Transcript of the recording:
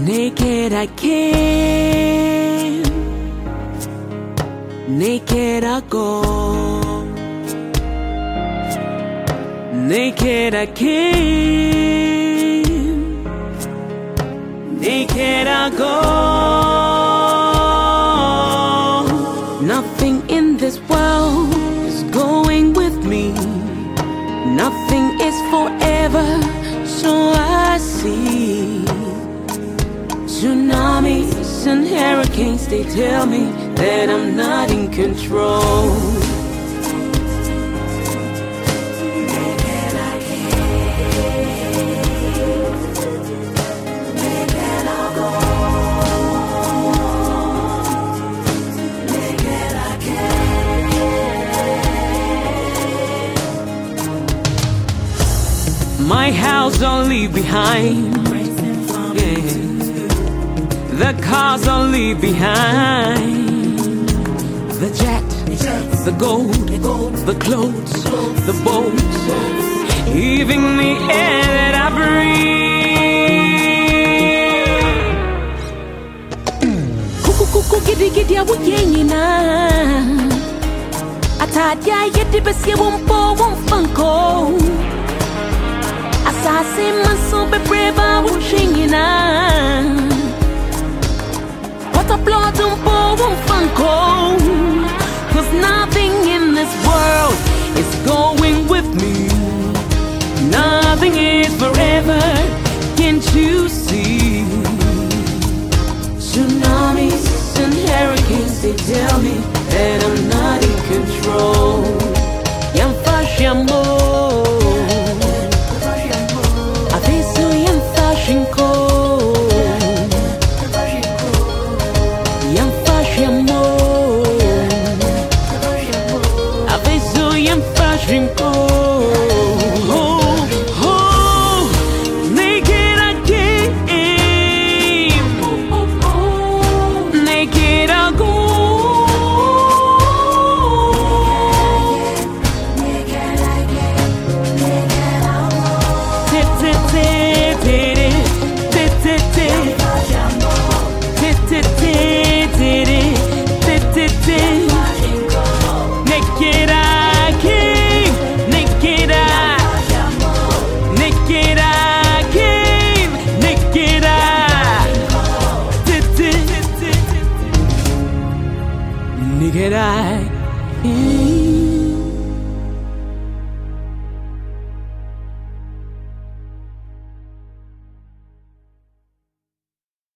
Naked I came, naked I go. Naked I came, naked I go. Nothing in this world is going with me. Nothing is forever, so I see. Tsunamis and hurricanes, they tell me that I'm not in control. My house I'll leave behind, yeah. The cars I'll leave behind. The jet, the gold, the clothes, the boats, even the air that I breathe. Kuku gidi gidi awuyenyi na atadia yedi besi wumpo wumfanko. Asase maso be breva wushingina. What a blood and bone funko. 'Cause nothing in this world is going with me. Nothing is forever, can't you see? Tsunamis and hurricanes, they tell me that I'm not in control. Yamfashamo Avisu Yamfashinko. Naked I came, naked I go. Naked I came.